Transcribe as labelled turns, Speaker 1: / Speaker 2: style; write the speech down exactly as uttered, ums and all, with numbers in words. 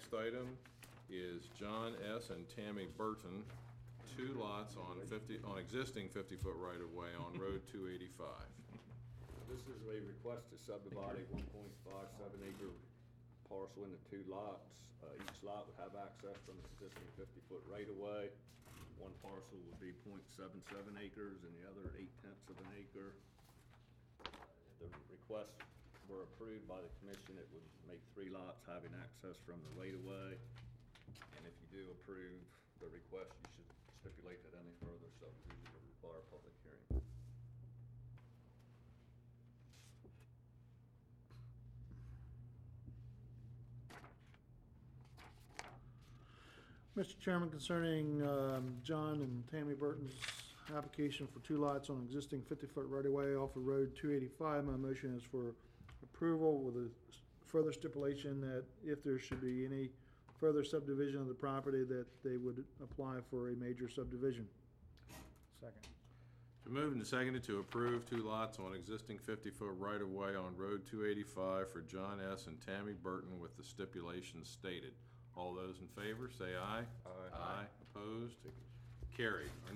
Speaker 1: next item is John S. and Tammy Burton, two lots on fifty, on existing fifty-foot right-of-way on Road two eighty-five.
Speaker 2: This is a request to subdivide a one point five seven acre parcel into two lots. Uh, each lot would have access from the existing fifty-foot right-of-way. One parcel would be zero point seven seven acres and the other eight tenths of an acre. The requests were approved by the commission. It would make three lots having access from the right-of-way. And if you do approve the request, you should stipulate that any further subdivision would require a public hearing.
Speaker 3: Mister Chairman, concerning um, John and Tammy Burton's application for two lots on existing fifty-foot right-of-way off of Road two eighty-five, my motion is for approval with a further stipulation that if there should be any further subdivision of the property, that they would apply for a major subdivision.
Speaker 4: Second.
Speaker 1: Been moved and seconded to approve two lots on existing fifty-foot right-of-way on Road two eighty-five for John S. and Tammy Burton with the stipulations stated. All those in favor, say aye.
Speaker 2: Aye.
Speaker 1: Aye. Opposed? Carried. Our